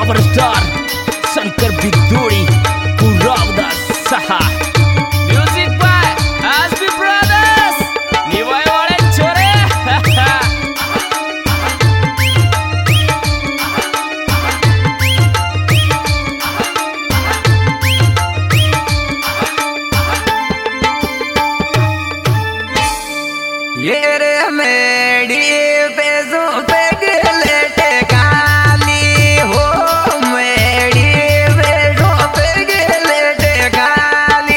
superstar Shankar Bidhuri पुरावदा सहा music by S B brothers निवाय वाले छोरे ये रे मेरी पेसों पे गिले टेकाली हो मेरी पेसों पे गिले टेकाली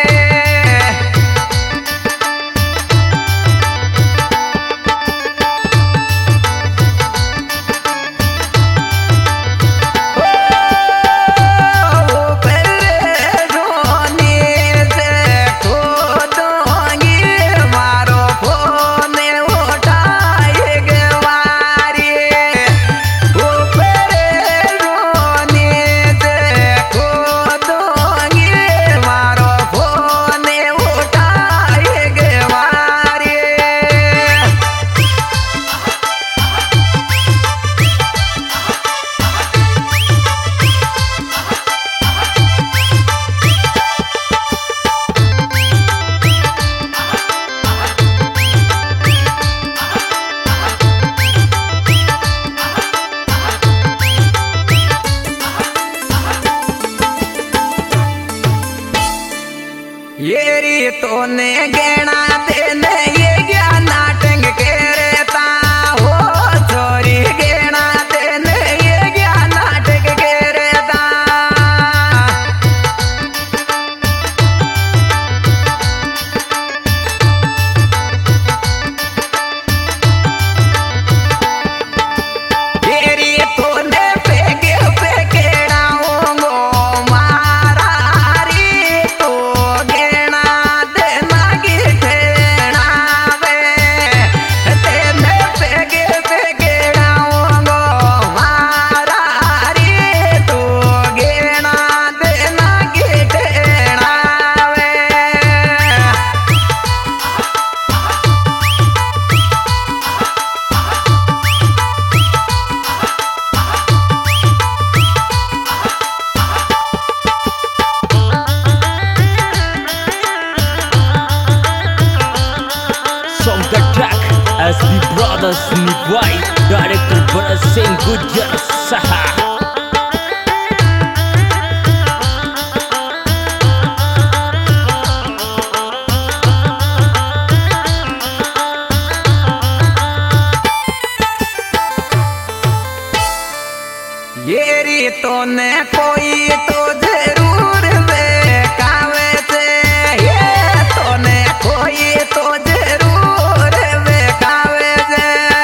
ओ परे रोनी से खो दूंगी मारो फोन उठाए गवारी ओ परे रोनी से खो दूंगी मारो फोन उठाए गवारी येरी तोने गेना देने ये क्या नाटक केरता हो छोरी गेना देने ये क्या नाटक केरता येरी तोने फेंके फेंकेड़ा होंगो मारा री तो गेना देना की ठेना वे तेने फेंके फेंकेड़ा होंगो मारा री तो गेना देना की ठेना वे song the track SB Brothers Niwai director Bharat Singh Gujjar Saha येरी तोने कोई तो जरूर बेकावे से ये तोने कोई तो जरूर बेकावे से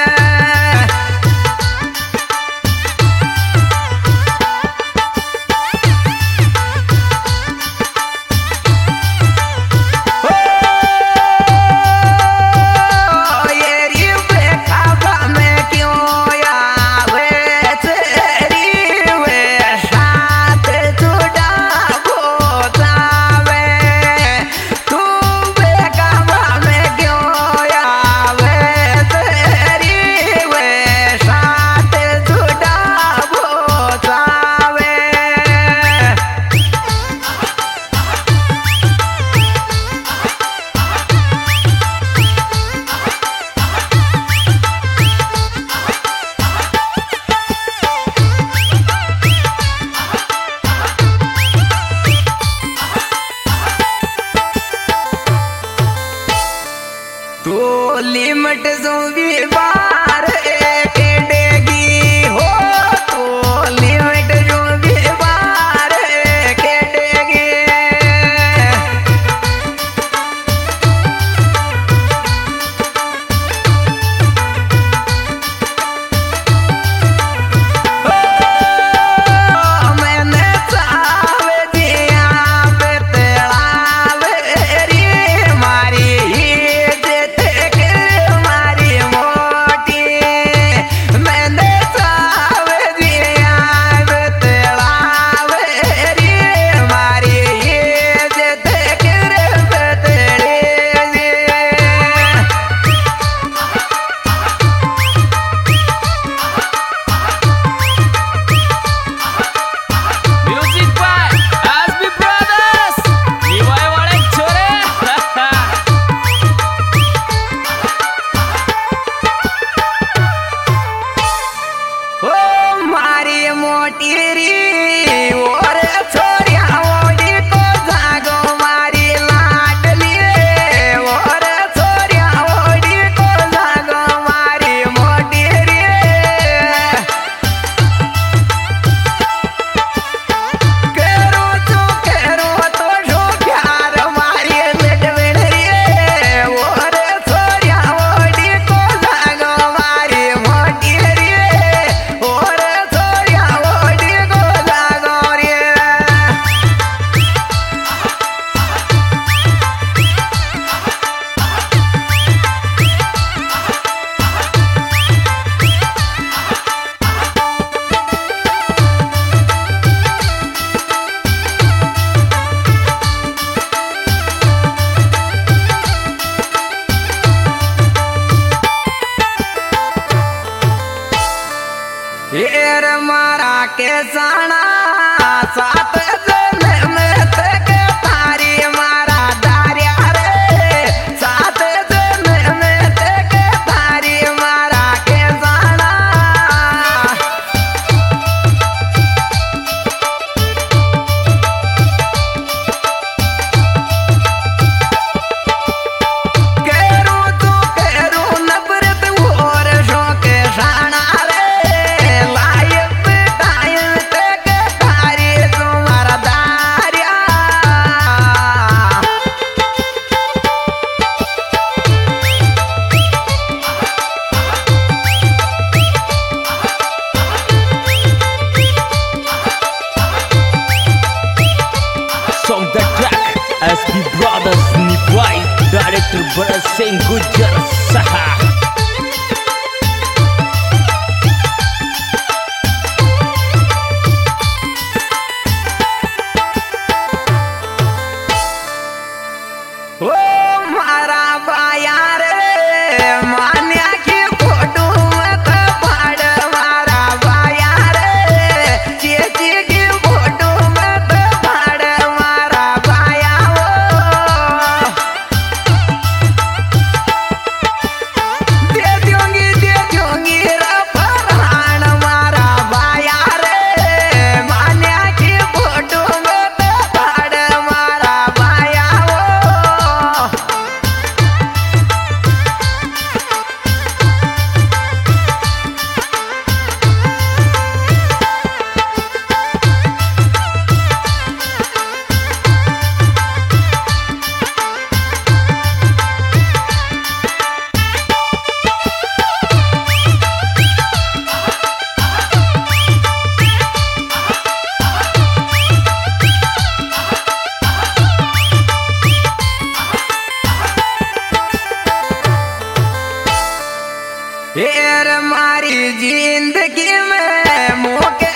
येरी बेखावा में क्यों आवे तेरी वे साथ जुड़ा बोलावे तू बेखावा में क्यों आवे तेरी वे साथ जुड़ा बोलावे तो लिमट सो भी बार केटेगी हो तो लिमट सो भी बार केटेगी मैंने सावे दिया पे तेलावे री मारी ही देते के मारी मोड़ के साना सात जन्म तक तारी मारा दारिया रे सात जन्म तक तारी मारा के साना करू तू करू नफरत और शौक शाना रे लाइफ टाइम तक तारी तुम्हारा दारिया Song the track SB Brothers Nipwai Director Bharat Singh Gujjar Saha ओ मारा बाया रे मान्या की फोटो मत फाड़ मारा बाया रे चेची की फोटो मत फाड़ मारा बाया वो दे दूंगी रफरान मारा बाया रे मान्या की फोटो मत फाड़ मारा बाया वो यार मारी जिंदगी में मौके